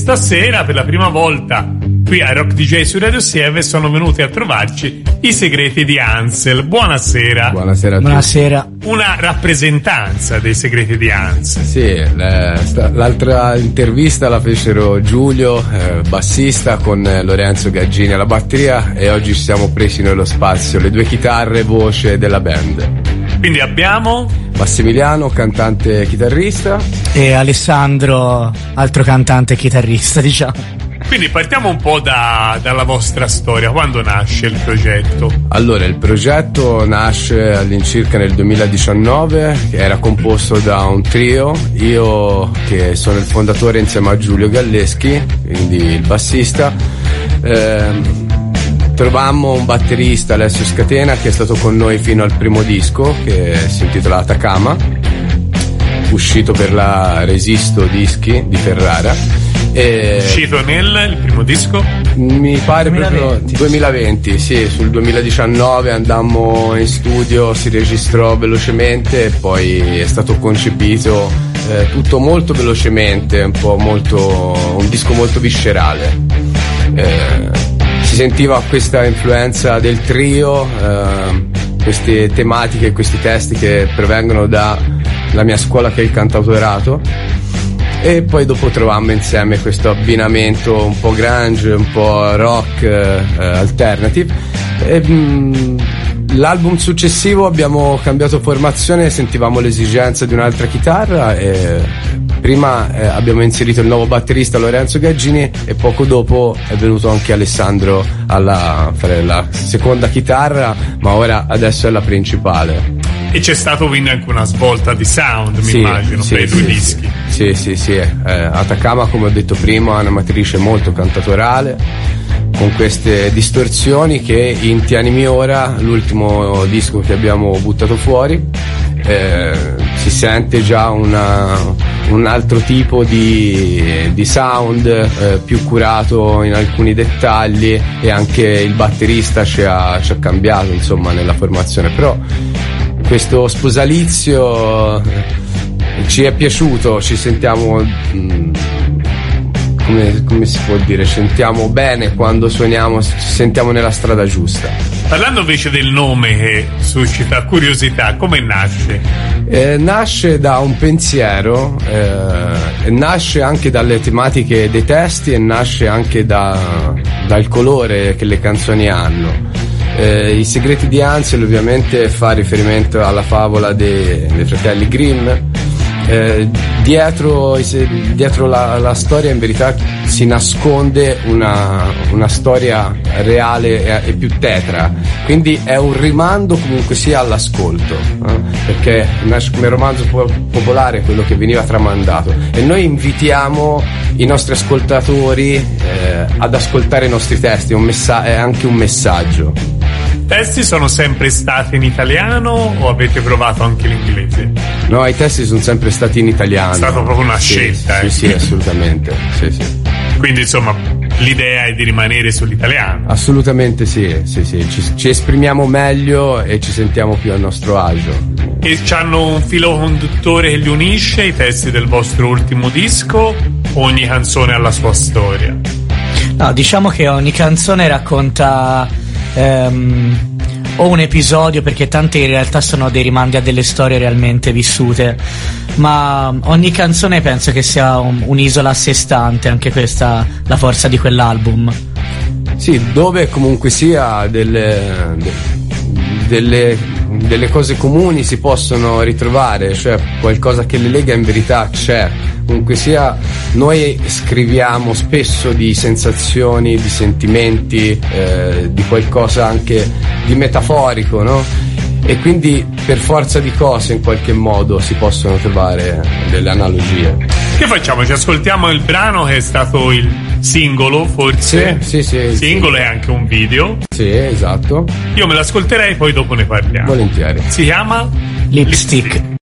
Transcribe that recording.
stasera per la prima volta qui a Rock DJ su Radio Sieve sono venuti a trovarci i Segreti di Ansel. Buonasera. Buonasera a tutti. Buonasera. Una rappresentanza dei Segreti di Ansel. Sì, l'altra intervista la fecero Giulio, bassista, con Lorenzo Gaggini alla batteria, e oggi ci siamo presi noi lo spazio, le due chitarre e voce della band. Quindi abbiamo Massimiliano, cantante e chitarrista, e Alessandro, altro cantante e chitarrista, diciamo. Quindi partiamo un po' dalla vostra storia. Quando nasce il progetto? Allora, il progetto nasce all'incirca nel 2019, che era composto da un trio, io che sono il fondatore insieme a Giulio Galleschi, quindi il bassista. Trovammo un batterista, Alessio Scatena, che è stato con noi fino al primo disco, che si intitola Atacama, uscito per la Resisto Dischi di Ferrara. Uscito nel primo disco? Mi pare 2020. Proprio 2020, sì, sul 2019 andammo in studio, si registrò velocemente e poi è stato concepito tutto molto velocemente, un disco molto viscerale. Si sentiva questa influenza del trio, queste tematiche, questi testi che provengono dalla mia scuola, che è il cantautorato. E poi dopo trovammo insieme questo abbinamento un po' grunge, un po' rock, alternative. L'album successivo abbiamo cambiato formazione, sentivamo l'esigenza di un'altra chitarra, e prima abbiamo inserito il nuovo batterista Lorenzo Gaggini, e poco dopo è venuto anche Alessandro a fare la seconda chitarra, ma adesso è la principale. E c'è stato quindi anche una svolta di sound, mi immagino, per i due dischi. Sì. Atacama, come ho detto prima, è una matrice molto cantatorale, con queste distorsioni che in Ti animi ora, l'ultimo disco che abbiamo buttato fuori, si sente già un altro tipo di sound, più curato in alcuni dettagli, e anche il batterista ci ha cambiato, insomma, nella formazione. Però questo sposalizio ci è piaciuto, ci sentiamo, come si può dire, sentiamo bene quando suoniamo, ci sentiamo nella strada giusta. Parlando invece del nome, che suscita curiosità, come nasce? Nasce da un pensiero, nasce anche dalle tematiche dei testi, e nasce anche dal colore che le canzoni hanro. I Segreti di Ansel ovviamente fa riferimento alla favola dei fratelli Grimm. Dietro la storia in verità si nasconde una storia reale e più tetra, quindi è un rimando comunque sia all'ascolto, perché nasce come romanzo popolare, quello che veniva tramandato, e noi invitiamo i nostri ascoltatori ad ascoltare i nostri testi. È anche un messaggio. I testi sono sempre stati in italiano o avete provato anche l'inglese? No, i testi sono sempre stati in italiano. È stata proprio una scelta. Sì, assolutamente. Sì. Quindi insomma l'idea è di rimanere sull'italiano. Assolutamente sì. Ci esprimiamo meglio e ci sentiamo più a nostro agio. E c'hanno un filo conduttore che li unisce, i testi del vostro ultimo disco? Ogni canzone ha la sua storia? No, diciamo che ogni canzone racconta o un episodio, perché tante in realtà sono dei rimandi a delle storie realmente vissute, ma ogni canzone penso che sia un'isola a sé stante. Anche questa la forza di quell'album. Sì, dove comunque sia delle cose comuni si possono ritrovare, cioè qualcosa che le lega in verità c'è. Comunque sia, noi scriviamo spesso di sensazioni, di sentimenti, di qualcosa anche di metaforico, no? E quindi per forza di cose in qualche modo si possono trovare delle analogie. Che facciamo? Ci ascoltiamo il brano che è stato il singolo, forse? Sì. Il singolo è anche un video. Sì, esatto. Io me l'ascolterei, poi dopo ne parliamo. Volentieri. Si chiama? Lipstick.